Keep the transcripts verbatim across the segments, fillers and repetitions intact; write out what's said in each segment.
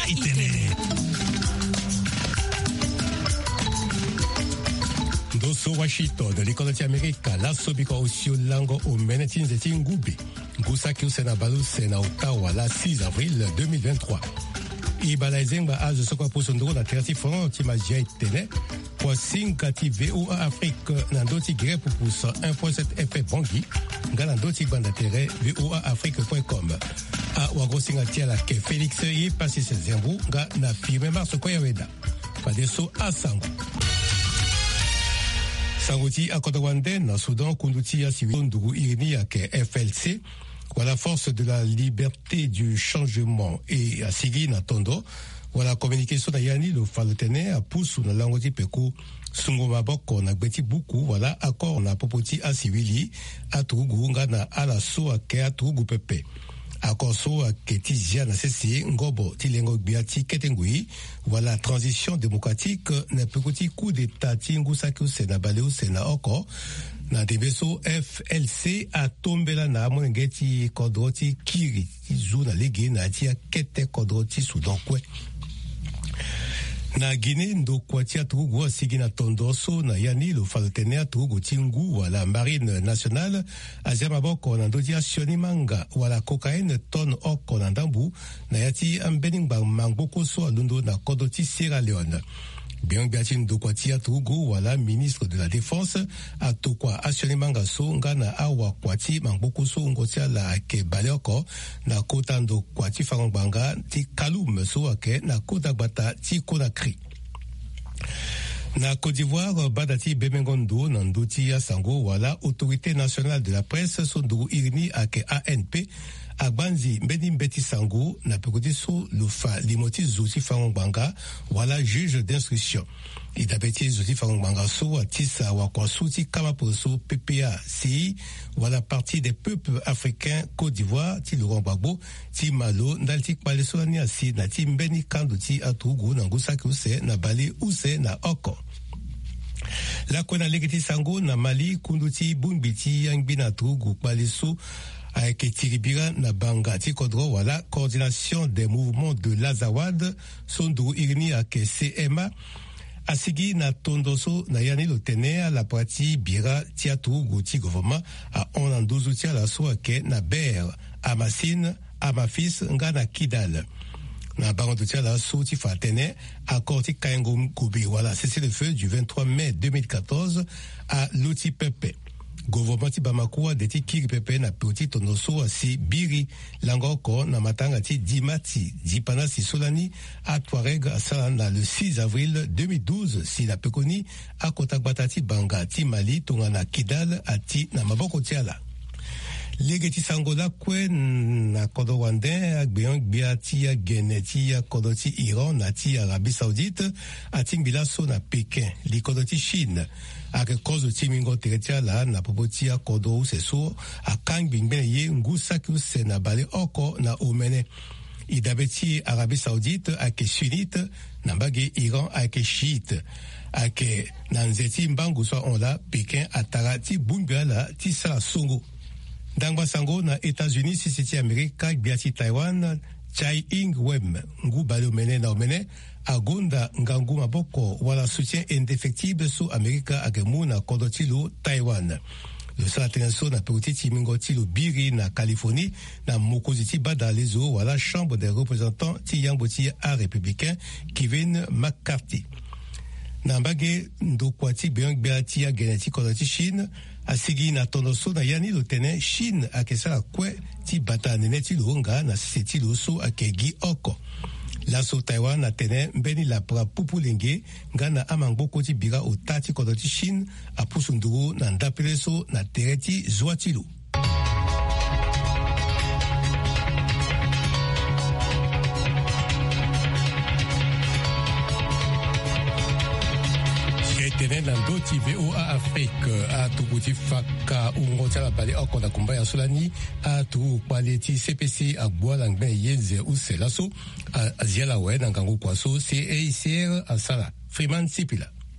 itene. Doso Washington, l'école d'Amérique, la sobiko osio lango o menetin zeti ngubi. Gusaki usena balu sena Ottawa la six avril deux mille vingt-trois. Ibala Ezenga a sokwa posondro na terti fond tima jia itene. Kwa sinkati V O A Afrique nandoti gire pour poussa un point sept F F Bangi. Nga nandoti banda tere V O A Afrique point com. A wagosinga tia la ke Félix yi pasi se zembu nga na firme marso kwa yaweda. Padeso asango. Sangoti Akodawande na Soudan kunduti ya siwonduru irini ya ke F L C. Voilà, force de la liberté du changement et à Sigi na Tondo. Voilà, communication na yani le falotene a poussou na langoti peko sungo maboko na gbeti buku. Voilà, accord na popoti a civili a turugu nga na ala so a ke a turugu pepe. Accord so a ke tizia na sesi ngobo tilengo biati ketengui. Voilà, transition démocratique na pekoti coup d'état tingu saku sena baleu sena oko. Na debeso F L C a tombela na monengeti kodroti kiri izu na lege na tia kete kodroti Soudan kwe. Na Guinée ndo kwatia turugu a sigi na tondoso na yani lo faltenea turugu tingu wala marine nationale azema boko na ndoti asioni manga wala cocaïne tonne oko na ndambu na yati ambening ba mangoko so alundo na kodoti Sierra Leone. Bien Biatin Dokwatia Togo, voilà, ministre de la Défense, à Tokwa, Asioni Mangaso, Ngana Awa Kwati, Mangbokoso, Ngotia la Ke Baleoko, na Kotando Kwati Farangbanga, Ti Kaloum So Ake, na Kotagbata, Ti Konakri. Na Côte d'Ivoire, Badati Bemengondo, Nandoti Sango, voilà, Autorité nationale de la presse, Sondou Irini Ake A N P, Agbanzi Mbedi Mbeti Sango, na pekoti so lufa limoti Zouti Farangbanga, voilà, juge d'instruction. Idabeti Zouti Farangbanga so, Atisa Wakwasuti Kamaposo, P P A C I, voilà, parti des peuples africains, Côte d'Ivoire, Ti Laurent Gbagbo, Ti Malo, Ndalti Kpaleso Aniasi, na Ti Mbeni Kanduti Atugu, Nangusaki Use, na Bali Use, na Oko. La Kona Legeti Sango, na Mali, Kunduti, Bumbiti, Yangbina Tugu, Kpaleso, avec Tiribira Nabanga Tikodro, voilà, coordination des mouvements de l'Azawad, Sondou Irni avec C M A, Asigi na Tondoso, na Yani Lotene, la partie Bira, Tiatou, Gouti Govoma, à Onandozo Tia la Soake, na Ber, Amassine, Amafis, Ngana Kidal. Na Baron de Tia la Soti Fatene, à Korti Kaengom Kobi, voilà, c'est le feu du vingt-trois mai deux mille quatorze à Loti Pepe. Gouvernement Bamako de ti kiri pepe na petit tonoso asi biri langoko na matanga ti dimati dipana si solani a Touareg asala na le six avril deux mille douze si la pekoni a kotagbata ti banga ti Mali tonga na Kidal ati na maboko tiala. Legeti sangola kwe na kodo wande agbeyon gbia ti ya gene ti ya kodo ti Iran na ti Arabie Saoudite ati ngbilaso na Pékin li kodo ti Chine ake kozo ti mingo teretia la na popo ti ya kodo useso akang bingbene ye ngusaki use na bale oko na omene idabe ti Arabie Saoudite ake sunnite na mbage Iran ake chiite ake na nzeti mbangu so on la Pékin atara ti bungbia la ti sala songo. Dangba sango na États-Unis si siti Amerika biati Taiwan Chai Ing-wen ngu balo mene na omene agonda ngangu maboko wala soutien indéfectible so Amerika agemu na kodotilo Taiwan. Le salatenso na peuti timingo tilo biri na Californie na mokoziti bada lezo wala chambre des représentants ti yangoti a républicain Kevin McCarthy. Na mbage ndokwati beyang biati ya geneti kodoti Chine asigi na tonoso na yani lotene Chine akesala kwe ti bata nene ti longa na seti loso akegi oko. Laso Taiwan na tene mbeni la pra pupulenge ngana amangboko ti bira o tati kodoti Chine a pusunduru na ndapeleso na tereti zwatilo. Tenen nando ti V O A Afrique a tukuti faka ungotia la bale oko na kumbaya solani a tu kwale ti C P C a bua langben yenze ou selaso a ziala we na ngangu kwaso C A I C R a sala Freeman Sipila.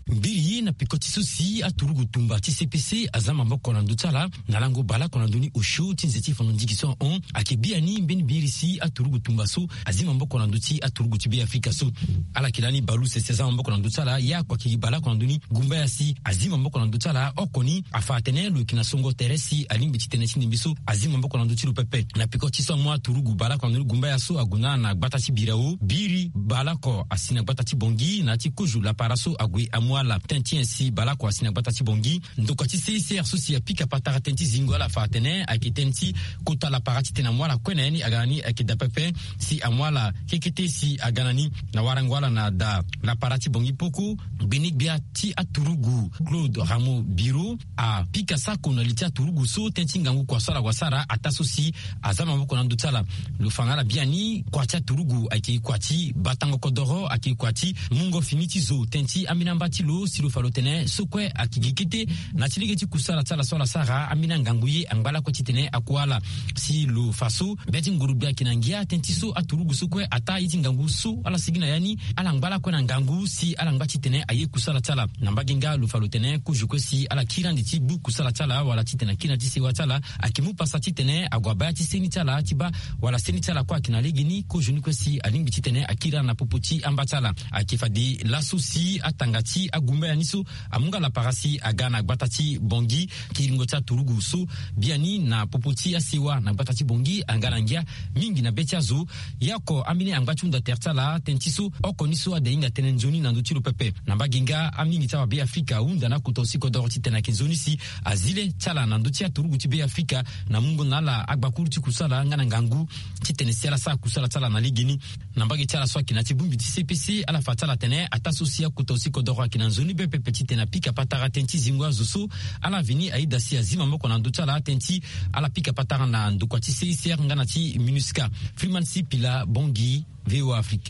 mbili na pikoti susi aturugu tumba ti C P C azama mboko na ndutala na lango bala kona nduni osho tinzeti fonondikiso on akibiani mbeni birisi aturugu tumba so azima mboko na nduti aturugu tibe Afrika so ala kilani balu se seza mboko na ndutala ya kwa kibala kona nduni gumba ya si azima mboko na ndutala okoni afatene lu kina songo teresi alimbi titene chindi biso azima mboko na nduti lupepe na pikoti so mwa aturugu bala kona nduni gumba ya so aguna na gbata ti birao biri bala ko asina gbata ti bongi na ti kuju la paraso agwe amwala tenti si bala ko asina gbata ti bongi ndoko ti C C R so si apika patara tenti zingo la fatene akitenti kota la parati tena mwala kweneni agani akidapepe si amwala kekete si aganani na warangwala na da la parati bongi poko benik bia ti aturugu Claude Ramo Biro a pika sako na litia turugu so tenti ngangu kwa sala kwa sara ataso si azama mboko na ndutala lufangala biani kwa tia turugu aki kwa ti batango kodoro aki kwa ti mungo finiti zo tenti amina mbati lo silo falotene sokwe akigikete na tiligeti kusala tala sola sara amina nganguye angbala kwa titene akwala si lo faso beti ngurubia kinangia tenti so aturugu sokwe ata iti ngangu so ala sigina yani ala ngbala kwa ngangu si ala ngbati tene aye kusala tala nambaginga lo falotene kujukwe si ala kirandi ti bu kusala tala wala titena kina ti sewa tala akimu pasa titene agwabaya ti seni tala tiba wala seni tala kwa kinalegini kujuni kwe si alimbi titene akira na popoti ambatala akifadi lasosi atangati agumba yaniso amunga la parasi agana gbatati bongi kiringota turugu so biani na popoti asewa na gbatati bongi angalangia mingi na betiazo yako amine angbatunda tertala tentiso okoniso adeinga tenenzoni na ndutilo pepe na baginga amingi tawa be Afrika unda na kutosi kodoroti tena kizoni si azile tala na ndutia turugu tibe Afrika na mungu nala agbakuru ti kusala ngana ngangu titenesiala sa kusala tala na ligini na mbagi tala so kinati bumbi ti C P C ala fatala tene atasosia kutosi kodoro kina nzoni be pepeti tena pika patara tenti zingwa zuso ala vini aida si azima moko na ndutala tenti ala pika patara na ndukwati C I C R ngana ti MINUSCA Freeman si pila bongi V O Afrique.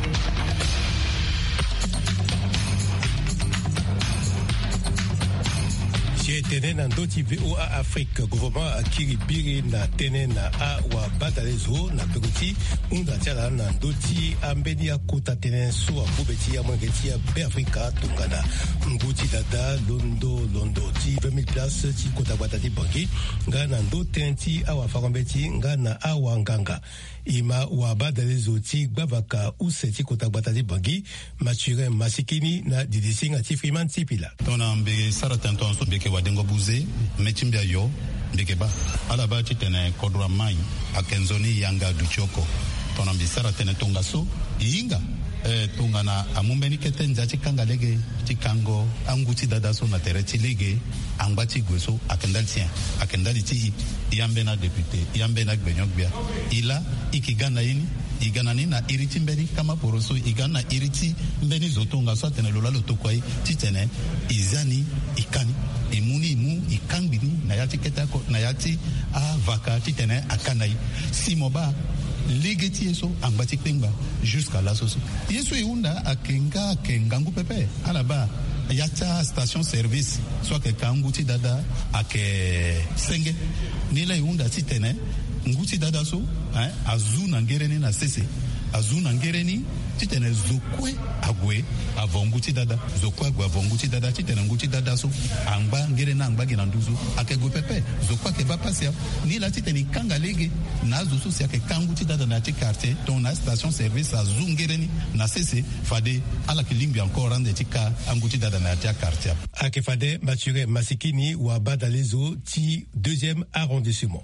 tene na ndoti V O A Afrique gouvernement akiri biri na tene na a wa batalezo na pekuti unda tala na ndoti ambeni ya kuta tene so abubeti ya mwengeti ya be Afrika tungana nguti dada londo londo ti vingt mille places ti kota batati banki nga na ndo tenti awa fakombeti nga na awa nganga ima wa batalezo ti gbavaka use ti kota batati banki Mathurin Masikini na didisinga ti Freeman Tipila tona mbe sara tanton so beke wadengo buze mechimbia yo ndekeba ala ba ti tene kodra mai akenzoni yanga duchoko tona mbe sara tene tonga so yinga eh tonga na amumbeni ketenza chikanga lege chikango anguti dada so na tereti lege angbati gweso akendaltien akendali ti yambe na député yambe na gbenyogbia ila ikigana yini igana ni na iriti mbeni kama poroso igana iriti mbeni zotonga so tene lola lotokwai titene izani ikani imuni imu ikangini na yati ketako na yati a vaka titene akanai simoba ligeti yeso ambati pengba jusqu'à la soso yeso iunda akenga kengangu pepe alaba yata station service soit que kanguti dada ake senge nila iunda titene nguti dada so hein azuna ngereni na sese azuna ngereni titene zokwe agwe avonguti dada zokwe agwe avonguti dada titene nguti dada so angba ngerena angba gina nduzu akegwe pepe zokwe ke ba pasia ni la titene kanga lege na zusu sia ke kanguti dada na ti quartier ton na station service azu ngereni na sese fade ala kilimbi encore ande tika anguti dada na ti quartier akefade Mathurin Masikini wa badalezo ti deuxième arrondissement.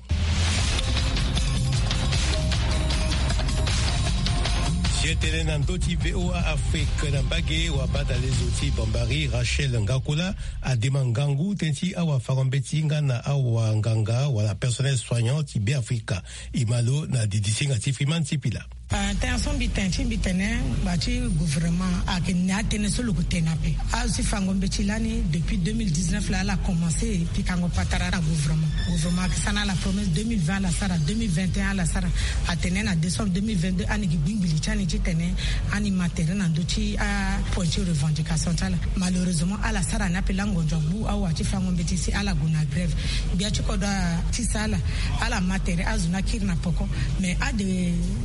Tene na ndoti V O A Afrique na mbage wa badalezo ti Bambari Rachel Ngakula adema ngangu tenti awa farombeti ngana awa nganga wala personnel soignant ti be Afrika imalo na didisinga ti Freeman Tipila. Tension bitenti bitene bati gouvernement ak natene solo kutenape asi fango betilani depuis deux mille dix-neuf là elle a commencé puis kango patara na gouvernement gouvernement qui sana la promesse deux mille vingt la sara deux mille vingt et un la sara atene na décembre deux mille vingt-deux ani gibimbili tani titene ani matériel na ndoti a pointer revendication tala malheureusement ala sara na pelango njombu au ati fango betisi ala guna grève bia chikoda tisala ala matériel azuna kirna poko mais a de bale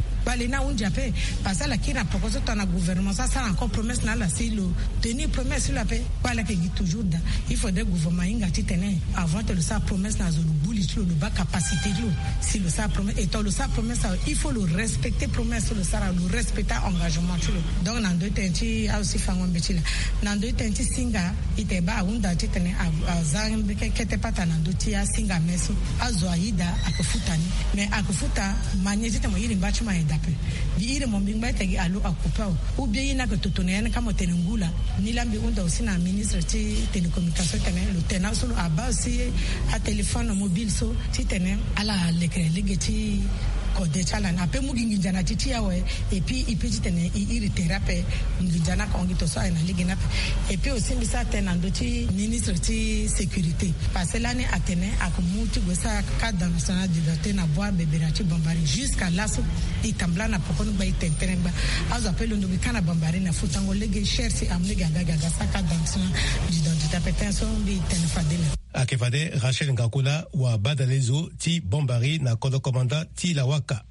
na un jape parce que la qui n'a proposé ton gouvernement ça ça encore promesse na la c'est le tenir promesse sur la paix voilà que dit toujours il faut des gouvernements inga titene avant de le ça promesse na zone bouli sur le bas capacité lo si le ça promesse et le ça promesse il faut le respecter promesse le ça le respecter engagement sur donc nan do tenti aussi fango betila nan do tenti singa ite ba unda titene azambe kete pata nan do tia singa meso azoaida akufutani mais akufuta manyezi tamo yiri mbachu ma edape bi ire mombingba tagi alo akupao ou bien ina que totonene kama tenengula ni lambi unda aussi na ministre ti télécommunication tene le tenant solo aba aussi a téléphone mobile so ti tene ala lekre legeti kode chala na pe mugingi jana titi yawe et puis il peut tene iri thérapie ngijana ka ngito so na ligina et puis aussi bisa tena ndoti ministre ti sécurité parce que l'année atene akumuti gosa cadre national de doté na bois beberati bombari jusqu'à là so itambla na pokoni ba itentene ba azo appelle ndo bikana bombari na futango lege cherche amne gaga gaga sa cadre national de doté pétention bi tenfadela akefade Rachel Ngakula wa badalezo ti bombari na kodo komanda ti la waka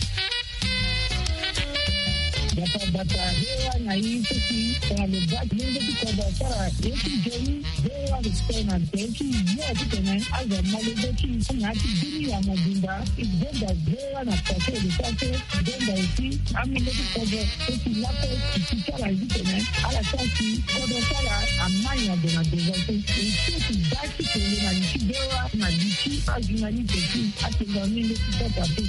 Bata bata hewa na hizo ki kwa lebati mungu kwa basara yesu jeni hewa rispena yesu yote tena aza malebeti ngati dini ya mabunda igenda hewa na pate lisase igenda usi amileti kwa yesu lapo kichara hizo tena ala sasi kwa basara amanya dona dezate yesu baki kwenye na nchi hewa na nchi azina nchi atenda mingi kwa pate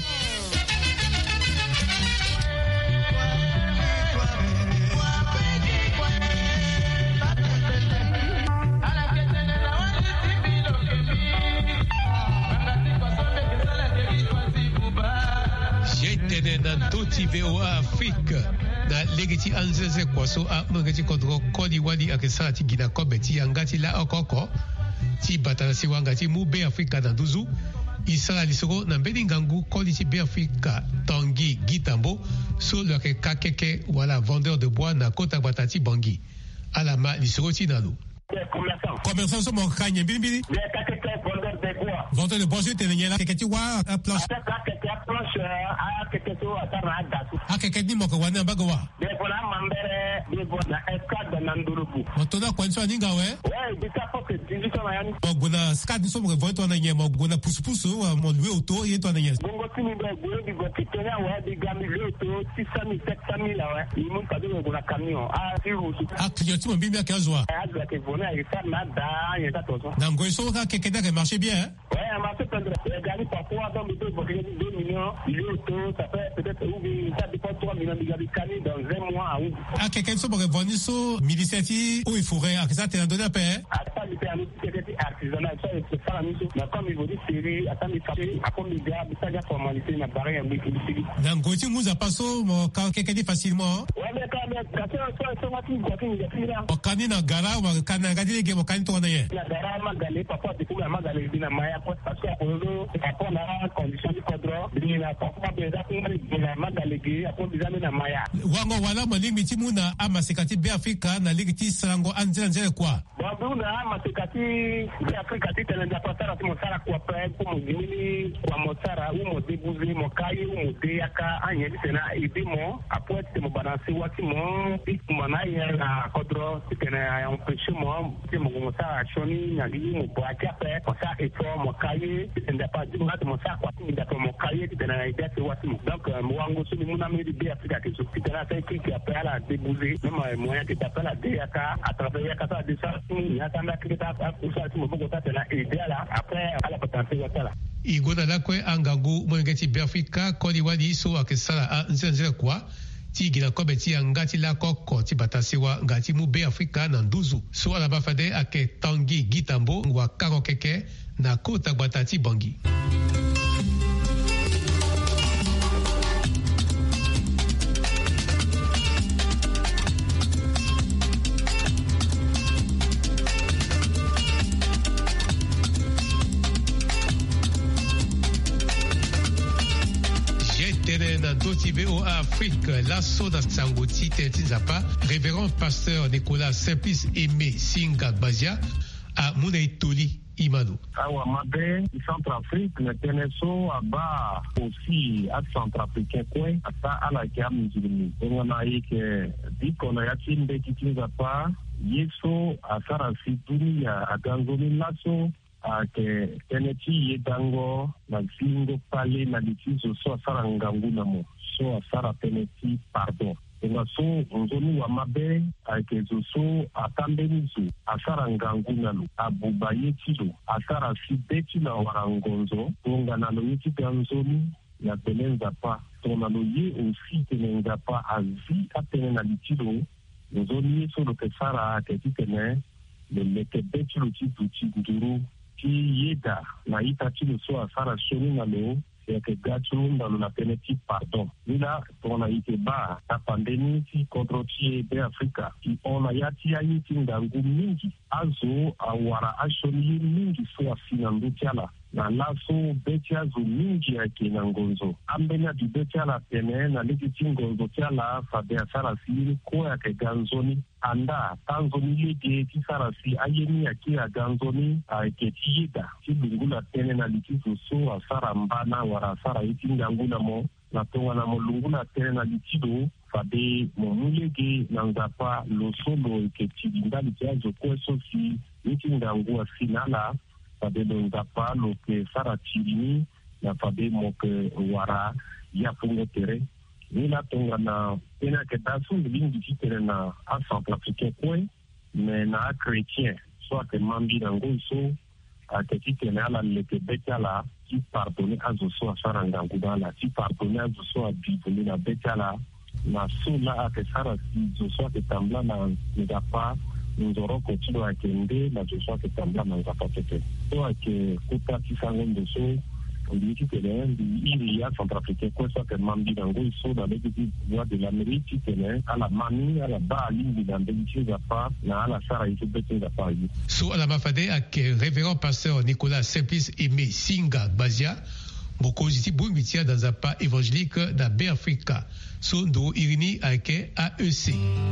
na toti V O A Afrique na legiti anzeze kwaso a mangati kodro kodi wadi akesara ti gina kobeti angati la okoko ti batanasi wangati mu be Afrika na duzu isara lisoko na mbedi ngangu kodi ti be Afrika Tanguy Gitambo so le kakeke wala vendeur de bois na kota batati bangi alama lisoko ti nalo commerçant so mo kanye bilibili vendeur de bois so tenye la keketi wa a planche akeke ni moko wana mbago wa devola mambere devola escade na ndulubu motona kwanso aninga we ouais bisa poke division na yani moguna skade so mo voito na nyemo moguna pusupusu wa mo lwe auto yeto na nyemo bongo tini be gwe di go kitenya wa di gami le auto six cent mille sept cent mille wa imu kadu go na camion a sirusu a client mo bimia kazwa a de ke vona e sa na da yeta tozo na ngoiso ka keke da marché bien ouais a marché pendant le gari parfois dans le deux millions il est auto ça fait peut-être ça dépend trois millions de gari dans un mois ou a quelqu'un so pour venir so miliceti ou il faudrait à ça te donner paix à ça il fait un petit artisanal ça c'est ça la mission mais comme il veut dire série à ça il fait à comme il garde ça la formalité na barre un peu ici na ngoti muza paso mo ka quelqu'un facilement ouais mais quand même quand ça ça va tout quoi qu'il y a plus là o kanina gara wa kana ngadi lege mo kanito na ye la gara magale papa de kuma magale bina maya parce que pour le rapport na condition du cadre bina papa déjà bina magale gi apo bizame na maya wango wala mo limiti muna ama sekati be Afrika na ligiti sango anjela njele kwa babu na ama sekati be Afrika titele nda pasara mo sara kwa pe ko mo gimini kwa mo sara u mo debuzi mo kai u mo de aka anye tena idimo apo te mo balancer wati mo ikuma ya na kodro tena ya empêcher mo te mo mo sara shoni na li mo bo aka pe ko sa eto mo kai tenda pa di mo mo sara kwa ti da mo kai tena na ide te wati mo donc mo wango so ni muna mi be Afrika ke so tena sai ki ki apela la débouser même moyen que t'appelles la D A K à travers ya kata de ça il y a tanda que ta pour ça tu me faut ta la idée là après à la potentiel là igona la kwe angangu mo ngati be Afrika ko di wadi so akesala a nzenze kwa ti gina kobeti ngati la koko ti batasiwa ngati mu be Afrika na nduzu so ala bafade ake Tanguy Gitambo wa karo keke na kota batati bangi. Doti V O A Afrique, l'assaut dans Sangoti, Tinzapa, révérend pasteur Nicolas Simplice Aimé Singa Bazia, à Mounaïtoli, Imanu. Awa mabe Centrafrique ne teneso aba aussi à Centrafrique quoi ata ala kiam jibini. Ngona yake dikona yakinde kitinga pa yeso asara situni ya agangoni laso ake teneti yedango na zingo pale na litizo so asara nganguna mo so asara teneti pardon. Nga so nzoni wa mabe ake zoso atambenizo asara nganguna lo abuba yetilo asara sibeti na warangonzo tunga na lo yetita nzoni ya tenenza pa tona lo ye aussi tenenza pa azi atene na litilo nzoni yeso lo kesara ake titene le leke betilo titu chinduru ki yeda na ita tilo so asara shoni na lo ya ke gacho ndalo na peneti pardon nila tona ite ba ta pandemia ti kontrotie de Afrika ki ona yati ya yiti ngangu mingi azo awara ashoni mingi so afina ndutiala na laso betia zo mingi ya ke ngonzo ambena di betia la tene na liki ngonzo tiala fa de asara siri ko ya ke ganzoni anda tanzoni yege ti sarasi ayeni ya ke ganzoni a ke tiyeda ti lungula tene na liki so asara mbana wara asara yiti nganguna mo na tonga na molungula tene na litido fabe momulege na ngapa losolo ke tibinda litiazo kweso si yiti ngangua finala fabe do ngapa lo ke sara tirini na fabe moke wara ya fungo tere nila tonga na tena ke dasu lingi titere na a Centrafrique kwe me na a chrétien so ake mambi na ngoiso ake titene ala leke betala ti pardonne azo so asara ngangudala ti pardonne azo so abibuli na betala na so la ake sara si zo so ake tambla na ngapa nzoro kotido ake nde na zo so ake tambla na ngapa tete so ake kuta ti sangondo so ndiki tene ndi iri ya Centrafrique kwa so ake mambi na ngoiso na leki voix de l'Amérique tene ala mani ala ba alingi na ndeki ngapa na ala sara ito bete ngapa yi So ala mafade ak révérend pasteur Nicolas Simplice Aimé Singa Bazia mokozi ti bumbitia dans zapa évangélique na Béafrika so ndo irini ake A E C.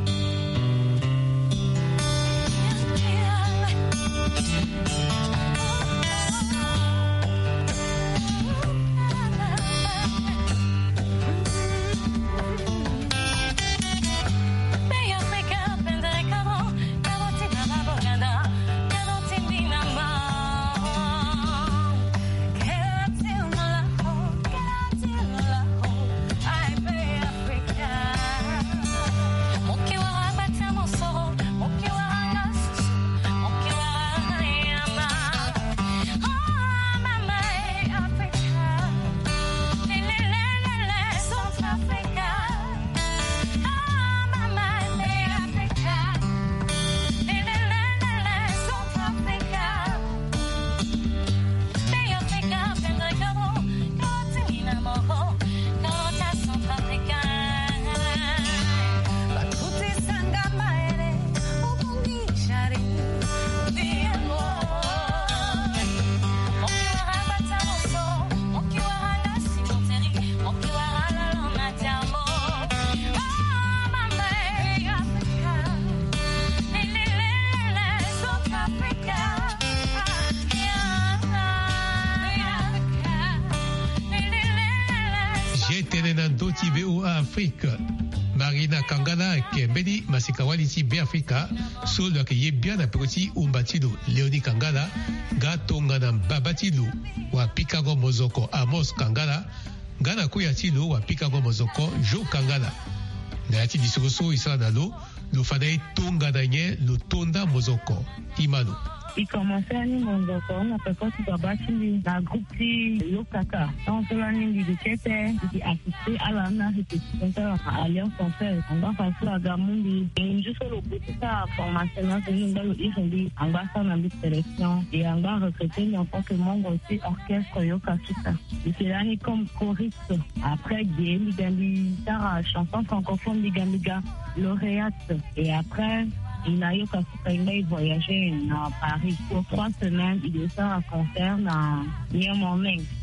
V O A Afrique Marina Kangana Kembeni Masikawali ti Béafrika so lo ke yebia na pekoti umbatido Leoni Kangana gatonga na babatido wa Pikago Mozoko Amos Kangana gana kuya tilo wa Pikago Mozoko Jo Kangana na yati bisoso isa na lo lo fadai tonga na nye lo tonda Mozoko Imanu. Il commençait à nous on a fait quoi tu vas battre la groupe qui Lokaka donc là nous dit que c'était assisté à la na répétition à Alliance Française on va faire ça à Gamundi et juste le petit ça formation là c'est nous dans le Irendi on va faire une sélection et on va recruter en tant que membre aussi orchestre Yokasuka et c'est là comme choriste après Guéli Gambi Tara chanson francophone de Gambiga lauréate et après il a eu qu'il voyager à Paris pour trois semaines. Il est à un concert dans Niamey.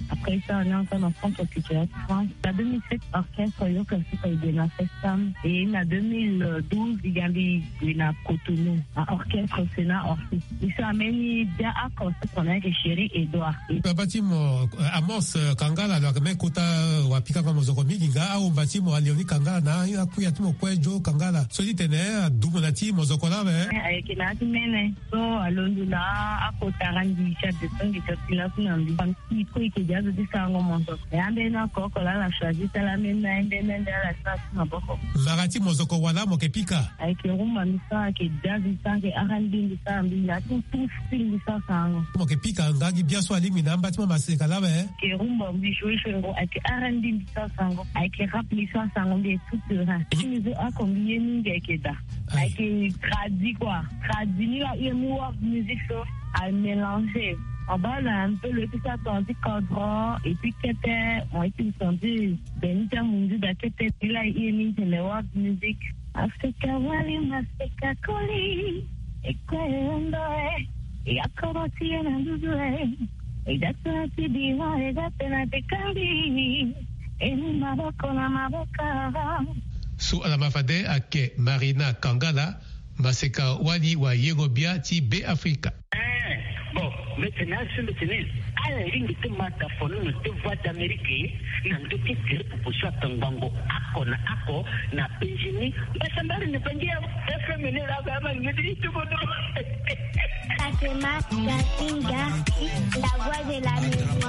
Après ça, on est encore dans le centre culturel de France. En deux mille sept, orchestre Yoka Sika Idena Festam. Et en deux mille douze, il y avait une Cotonou, un orchestre Sénat Orsi. Ils sont amenés bien à cause qu'on a que Chéri Edouard. Batimo Amos Kangala, alors que Kota Wapika comme Zokomi, Ginga, ou Batimo Alioni Kangala, na ya Kuyatimo Kwejo Kangala. Soli Tene, Dumonati, Mozokola, avec la semaine, so alondula à Kotarandi, chef de son qui se lance dans le banc, qui croit que Diaz de Sango Monzo. Et en bien encore, on a choisi la même naine de la station à Boko. Marati Mozoko Wala, Mokepika. Avec le roman, ça, qui Diaz de Sango, et Arandi de Sango, il a tout tout film de Sango. Mokepika, Ngagi, bien soit limité, un bâtiment Masekala, hein. Et Rumba, Bichou, avec Arandi de Sango, avec Rap, l'histoire Sango, et tout le reste. Il nous a combien de Keda. Avec Tradi, quoi. Tradi, il y a une musique à mélanger. En bas, on a un peu le petit attendu cadran, et puis Kete, on a été entendu, Benita Mundu, da Kete, il a émis de la world music. Africa Wali, Africa Koli, et quoi, on doit, et à Koroti, et à Doudoué, et d'Atlati, Diva, et d'Atlati, Kali, et Maboko, la Maboka. Sous Alamafade, Ake, Marina Kangala, Maseka Wali, wa Yegobia, Ti B Africa. Bon, maintenant, je me tenais à la ligne de Mataphone, de voix d'Amérique, n'a de titre pour soit un bango, Ako, na Ako, na Péjini, mais ça m'a ne pas dire, efféminé la gamme, me dit tout le monde. Fatima, Katinga, la voix de la musique.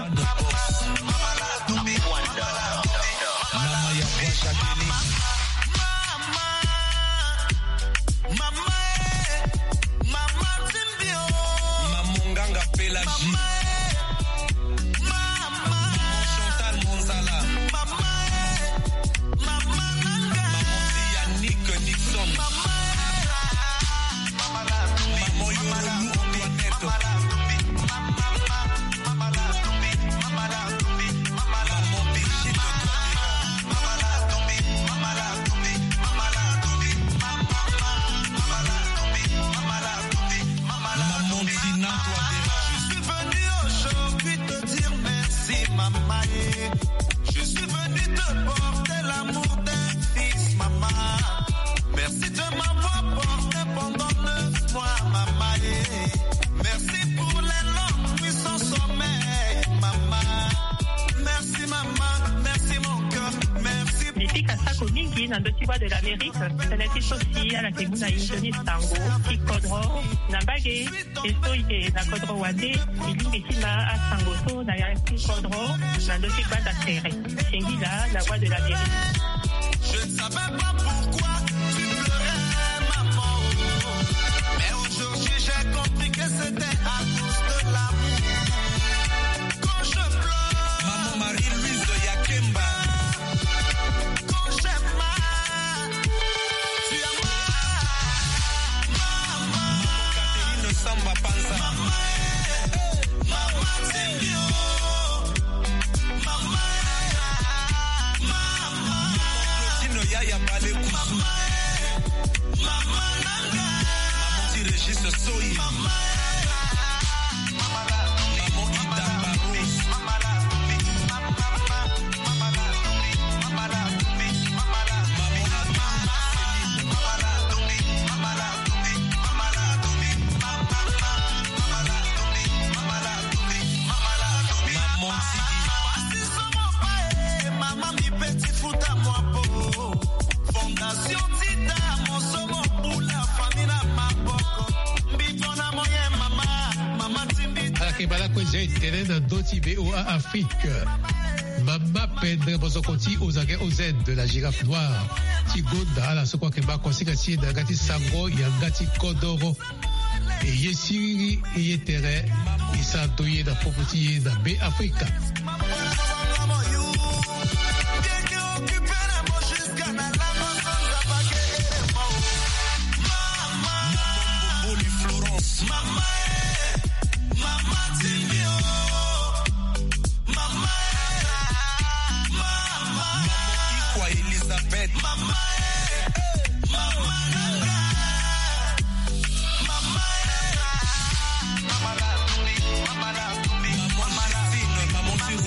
Pélagie, maman Chantal Monzala, maman Yannick Nixon, maman Yorou Antoinette, maman Brigitte maman Tina Touadéra. Je suis venu te porter l'amour d'un fils, maman. Merci de m'avoir porté pendant neuf mois, maman. Merci pour les longues nuits sans sommeil, maman. Merci, maman. Merci, mon cœur. Merci. Ici, Kasako Mingi, dans le Tiwa de l'Amérique, c'est la aussi à la Teguna Indoni Tango, Kikodro, Nambage, et Soye, la Kodro Wade, Ilimekima, à Sangoto, la Kikodro, dans le Tiwa d'Assere. Shengila, la voix de l'Amérique. Je ne savais pas pourquoi tu pleurais, maman. Mais aujourd'hui, j'ai compris que c'était à cause de l'amour. Quand je pleure, maman Marie-Louise Yakemba. Samba Panza, mama, mama Timbio, mama, mama, Tino Yaya Bale Kusu, mama Nanga, maman Ti Régis Soyi, mama, maman Ida Barros, mama la Tobi, mama la Tobi, mama la Tobi, mama la Tobi, mama la Tobi, mama la Tobi, mama la Tobi, mama la Tobi. Maman mi petit fout à moi pour Fondation Tita mon somo pour la famille na maboko mbitona moyen mama mama timbi Akebala kwenye tene na doti B O A Afrique. Mama Pedre Bozokoti Ozage Ozen de la girafe noire. Tigonda ala sokwa keba konsika tie da gati sango ya gati kodoro. E yesiri e yetere isa doye da popoti da B Africa. Mama, mama, Timio, mama, mama, Ikwa Elizabeth, mama, mama, Nanga, mama, mama la Tumi, mama la Tumi, mama la Fine, maman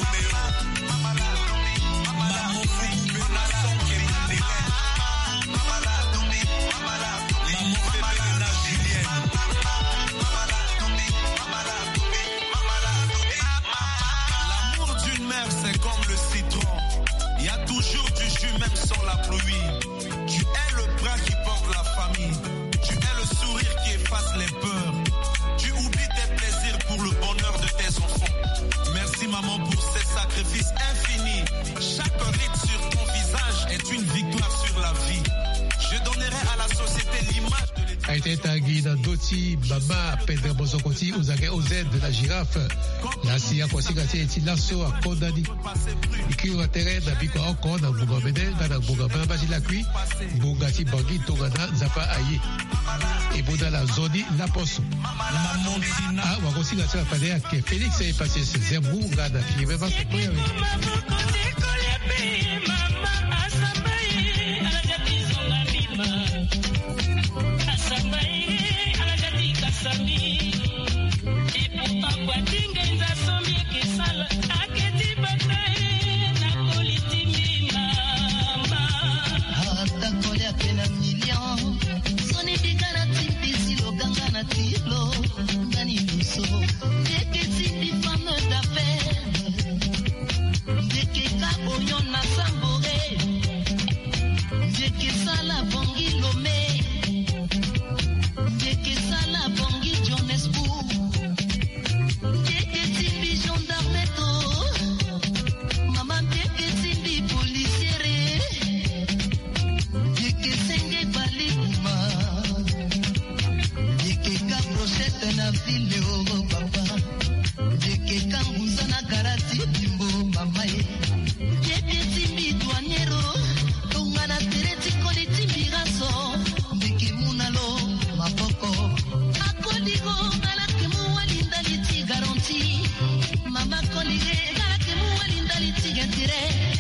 a été tangué dans Doti, Mama, Pedro Bozokoti, Ozake Oz de la girafe. La S I A Kwasigati et Tilasso a condamné. Ikiri wa terrain na biko oko na Bunga Bede, na Bunga Bambati la Kui, Bungati Bangi, Tongana, Zapa Aye. Et Bouda la Zoni, La Posso. Ah, Wakosigati la Padea, que Félix est passé ce Zembou, Gada, qui est même pas ce point avec. Mama Kolige, Galake Mualinda Litigantere.